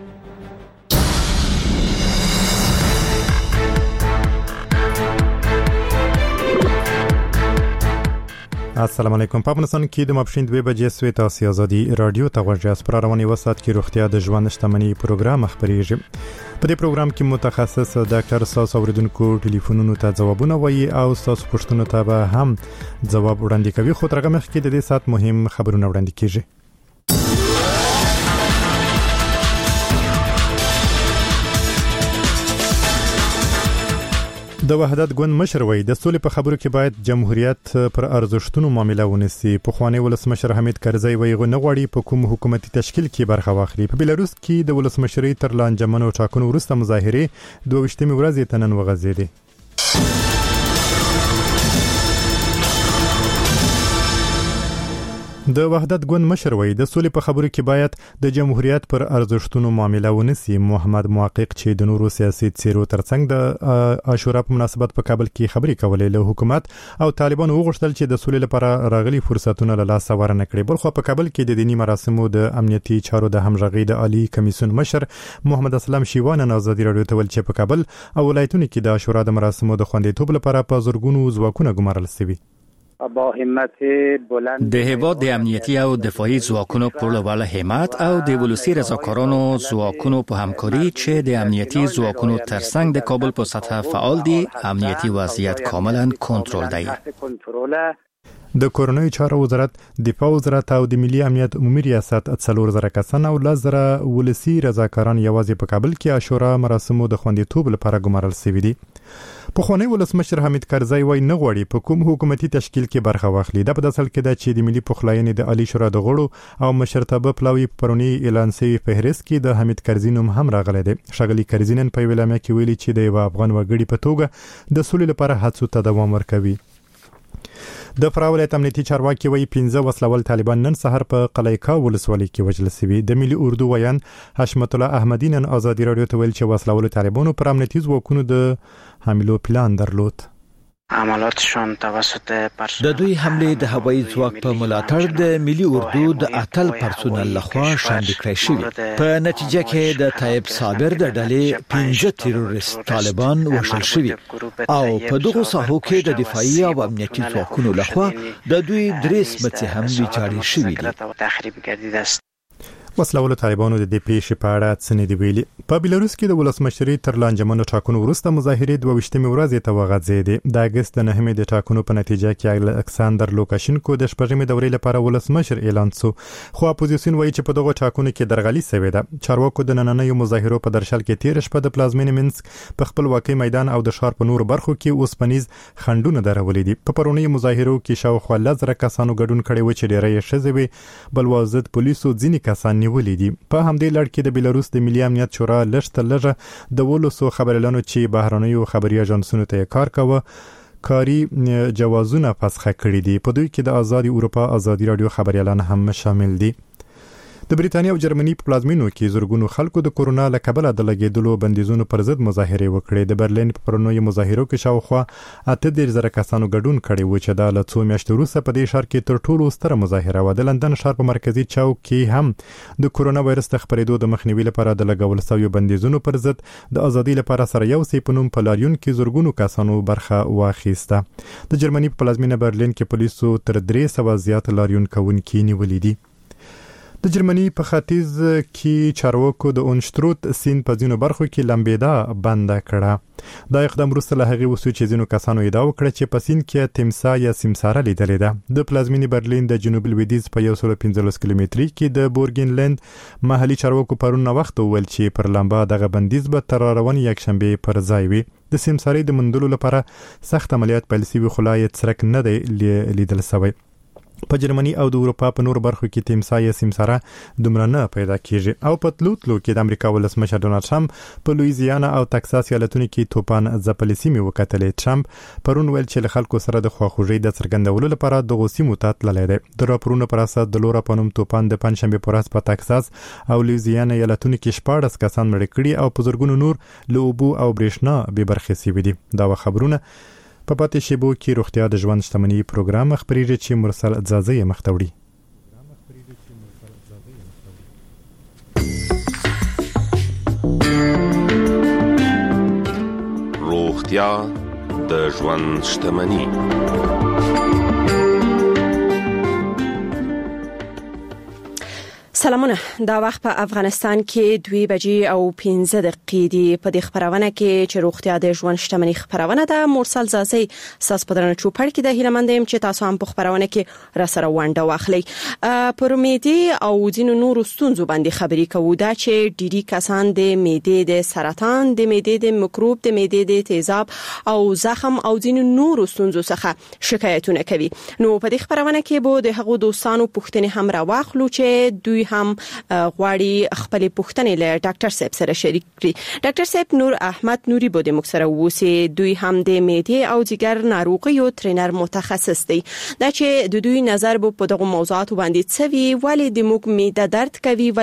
السلام علیکم. په افغانستان کې د ماپښین 2 بجې سوي تاسو ازادي رادیو ته غوږی اس پر رواني وسات کې روغتیا د ژوند شتمنۍ پروګرام خبريږي. په دې پروګرام کې متخصص ډاکټر ساس اوریدونکو ټلیفونونو ته ځوابونه وایي او تاسو پوښتنو ته به هم ځواب وړاندې کوي. خو ترغه مخ کې د دې سات مهم خبرونه وړاندې کیږي. د وحدت ګوند مشر وایي د سولې په خبرو کې باید جمهوریت پر ارزښتونو معاملې ونیسي. په خوانی ولسمشر حمید کرزی وایي غو غواړي په کوم حکومتي تشکیل کې برخه واخلي. په بلاروس کې د ولسمشرۍ تر لانجمنو ټاکنو وروسته مظاهره 22 ورځې ته نن وغځېدې. د وحدت ګوند مشر وایي د سولې په خبرو کې باید د جمهوریت پر ارزښتونو معاملې ونیسي. محمد محقق چې د نورو سیاسي څیرو ترڅنګ د عاشورا په مناسبت په کابل کې خبرې کولې له حکومت او طالبانو وغوښتل چې د سولې لپاره راغلي فرصتونه له لاسه ورنه کړي. بلخو په کابل کې د دینی مراسمو د امنیتي چارو د همغږي د عالی کمیسیون مشر محمد اسلام شیوان ازادي رادیو ته ویل چې په کابل او ولایتونو کې د عاشورا د مراسمو د خوندیتوب لپاره په زورګونو ځواکونه ګمارل شوي. با همت بلند د هیواد د امنیتي او دفاعي ځواکونو په لور همت او د ولسی رضاکارانو ځواکونو په همکاري چې د امنیتي ځواکونو ترڅنګ د کابل په سطح فعال دي، امنیتي وضعیت کاملا کنټرول دی. د کورنۍ چارو وزارت، دفاع وزارت او د ملي امنیت عمومي ریاست 4000 کسان او 10,000 ولسی رضاکاران یوازې په کابل کې عاشورا مراسمو د خوندیتوب لپاره ګمارل شوي دي. په خوانی ولسمشر حمید کرزی وایي نه غواړي په کوم حکومتي تشکیل کې برخه واخلي. دا په داسل کې ده چې د ملي پخلاینې د عالی شورا د غړو او مشرتابه پلاوی پرونی اعلان شوی فهرست کې د حمید کرزی نوم هم راغلی دی. شغلی کرزی نن په ویلامه کې ویلي چې د یو افغان وګړي په توګه د سولې لپاره هڅو ته دوام ورکوي. د فراه ولایت امنیتي چارواکي وایي 15 وسلوال طالبان نن سحر په قلعه ولسوالۍ کې وژل شوي. د ملي اردو ویان حشمت الله احمدی نن ازادي رادیو ته ویل چې وسلوال طالبانو پر امنیتي ځواکونو د حملو پلان درلود. عملاتشان توسط د دوی حمله د هوایي ځواک په ملاتړ د ملي اردو د اتل پرسونل لخوا شاندې کړې شوې. په نتیجه کې د طیب صابر د ډلې 15 تروریست طالبان وژل شوي او په دغه ساحو کې د دفاعي او امنیتي ځواکونو لخوا د دوی 3 سمڅې هم ویجاړې شوې دي. وسلوال طالبانو د دې پیښې په اړه څه نه دی ویلي. په بلاروس کې د ولسمشرۍ تر لانجمنو ټاکنو وروسته مظاهره 22 ورځې ته وغځېدې. د اگست 9 د ټاکنو په نتیجه کې الکساندر لوکاشینکو د شپږمې دورې لپاره ولسمشر اعلان شو. خو اپوزیسیون وایي چې په دغه ټاکنو کې درغلي شوې ده. چارواکو د نننیو مظاهرو په درشل کې تیر شپه د پلازمینې منسک په خپل واقعي میدان او د ښار په نورو برخو کې اوسپنیز خندونه درولې دي. په پرونی مظاهرو کې شاوخوا 10,000 کسانو ګډون کړي و چې ډېری یې ښځې وي. بلوازد پولیسو ځینې کسان نیولې دي. په همدې لړ کې د بلاروس د ملي امنیت شورا لږه د ولسو خبريالانو چې بهرنیو خبري اژانسونو ته کار کوي کاری جوازونه فسخه کړی دي. په دوی کې د آزادي اروپا آزادي رادیو خبريالان هم شامل دي. د بریتانیا او جرمني په پلازمینو کې زورګونو خلکو د کورونا له کبله د لګیدلو بندیزونو پر ضد مظاهره وکړې. د برلین په پرونی مظاهرو کې شاوخوا 8,000 کسانو ګډون کړي و چې د لڅو میاشتو وروسته په دې ښار کې تر ټولو ستره مظاهره و. د لندن ښار په مرکزی چوک کې هم د کورونا وایرس د خپرېدو د مخنیوي لپاره د لګول شویو بندیزونو پر ضد د ازادي لپاره سره یو سی په نوم په لاریون کې زورګونو کسانو برخه واخیسته. د جرمني په پلازمینه برلین کې پولیسو تر 300 زیات لاریون کوونکي نیولې دي. د جرمني په ختیځ کې چارواکو د اونشتروت سیند په ځینو برخو کې لمبېدا بنده کړه. دا اقدام وروسته له هغې وسو چې ځینو کسانو ادعا وکړه چې په سیند کې تمسا یا سمساره لیدلې ده. د پلازمینې برلین د جنوب لویدیځ په 115 کیلومتري کې د بورګینلند محلي چارواکو پرون وخت وویل چې پر لمبا دغه بندیز به تر روان یکشنبه پر ځای وي. د سمسارې د مندلو لپاره سخت عملیات پیل شوي خو لا یې څرک نه دی لیدل شوی. په جرمني او د اروپا په نور برخو کې تمسا یا سمساره دومره نه پیدا کیږي. او په تلوتلو کې د امریکا ولسمشر ډونالد ټرمپ په لویزیانا او تکساس ایالتونو کې توپان ځپلې سیمې وکتلې. ټرمپ پرون ویل چې له خلکو سره د خواخوږۍ د څرګندولو لپاره دغه سیمو ته تللی دی. د راپورونو پر اساس د لورا په نوم توپان د پنځشنبه پر ورځ په تکساس او لویزیانا ایالتونو کې 14 کسان مړ کړي او په زرګونو نور له اوبو او برېښنا بې برخې شوي دي. دا خبرونه په پاتې شیبو کې روغتیا د ژوند شتمنۍ پروګرام خبريږي چې مرسل ځازې مختوړي. روغتیا د ژوند شتمني. سلامونه. دا وخت په افغانستان کې 2:15 دی. په دې خبرونه کې چې روغتیا د ژوند شتمنۍ خبرونه ده، مرسل زاسي ساس پدرنه چوپړ کې د هیلمندیم چې تاسو هم په خبرونه کې را سره وانډه واخلي. پر معدې او ځینو نورو ستونزو باندې خبرې کوو، دا چې ډېری کسان د معدې د سرطان، د معدې د میکروب، د معدې د تیزاب او زخم او ځینو نورو ستونزو څخه شکایتونه کوي. نو په دې خبرونه کې به د هغو دوستانو پوښتنې هم را واخلو چې دوی هم غواړي خپل پوښتنې له ډاکټر صاحب سره شریک کړي. ډاکټر صاحب نور احمد نوري بوده مکسره ووسی، دوی هم د معدې او جګر ناروغیو ټرینر متخصص دی. دا چې د دوی نظر په دغه موضوعات باندې څه وی، ولې د موږ معده درد کوي